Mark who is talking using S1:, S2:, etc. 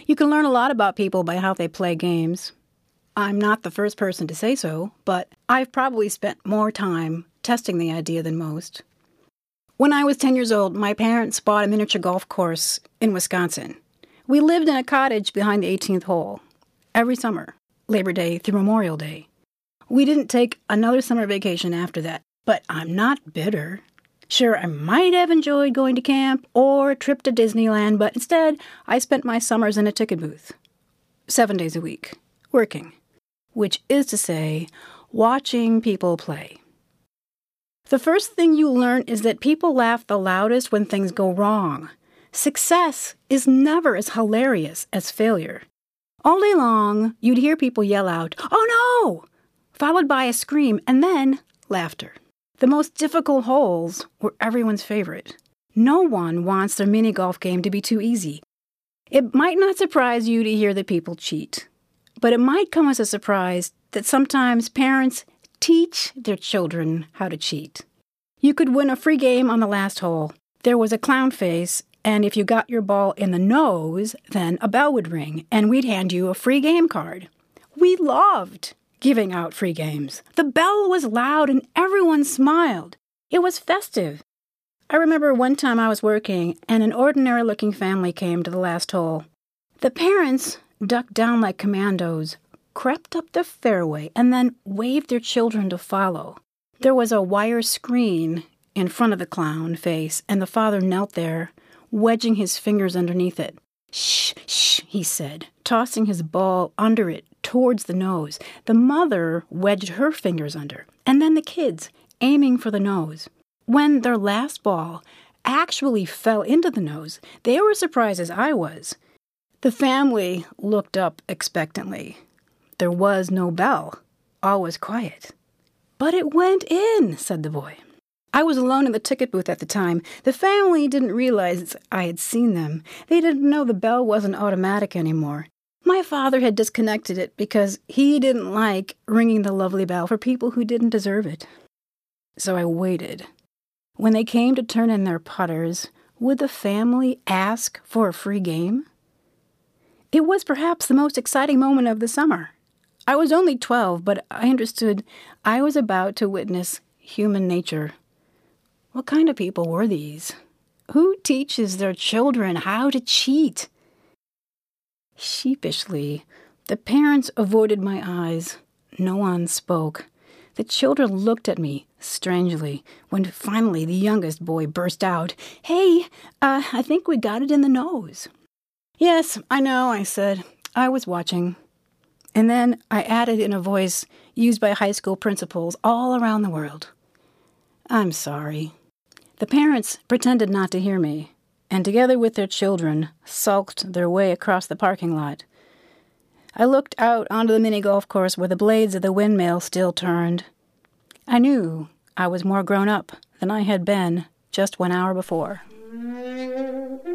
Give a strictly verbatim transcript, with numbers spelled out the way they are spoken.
S1: You can learn a lot about people by how they play games. I'm not the first person to say so, but I've probably spent more time testing the idea than most. When I was ten years old, my parents bought a miniature golf course in Wisconsin. We lived in a cottage behind the eighteenth hole every summer, Labor Day through Memorial Day. We didn't take another summer vacation after that, but I'm not bitter. Sure, I might have enjoyed going to camp or a trip to Disneyland, but instead, I spent my summers in a ticket booth, seven days a week, working, which is to say, watching people play. The first thing you learn is that people laugh the loudest when things go wrong. Success is never as hilarious as failure. All day long, you'd hear people yell out, "Oh no!" followed by a scream and then laughter. The most difficult holes were everyone's favorite. No one wants their mini golf game to be too easy. It might not surprise you to hear that people cheat, but it might come as a surprise that sometimes parents teach their children how to cheat. You could win a free game on the last hole. There was a clown face, and if you got your ball in the nose, then a bell would ring, and we'd hand you a free game card. We loved giving out free games. The bell was loud and everyone smiled. It was festive. I remember one time I was working and an ordinary-looking family came to the last hole. The parents ducked down like commandos, crept up the fairway, and then waved their children to follow. There was a wire screen in front of the clown face, and the father knelt there, wedging his fingers underneath it. "Shh, shh," he said, tossing his ball under it towards the nose. The mother wedged her fingers under, and then the kids, aiming for the nose. When their last ball actually fell into the nose, they were as surprised as I was. The family looked up expectantly. There was no bell. All was quiet. "But it went in," said the boy. I was alone in the ticket booth at the time. The family didn't realize I had seen them. They didn't know the bell wasn't automatic anymore. My father had disconnected it because he didn't like ringing the lovely bell for people who didn't deserve it. So I waited. When they came to turn in their putters, would the family ask for a free game? It was perhaps the most exciting moment of the summer. I was only twelve, but I understood I was about to witness human nature. What kind of people were these? Who teaches their children how to cheat? Sheepishly, the parents avoided my eyes. No one spoke. The children looked at me strangely when finally the youngest boy burst out, "Hey, uh, I think we got it in the nose." "Yes, I know," I said. I was watching. And then I added in a voice used by high school principals all around the world, "I'm sorry." The parents pretended not to hear me, and together with their children, sulked their way across the parking lot. I looked out onto the mini golf course where the blades of the windmill still turned. I knew I was more grown up than I had been just one hour before.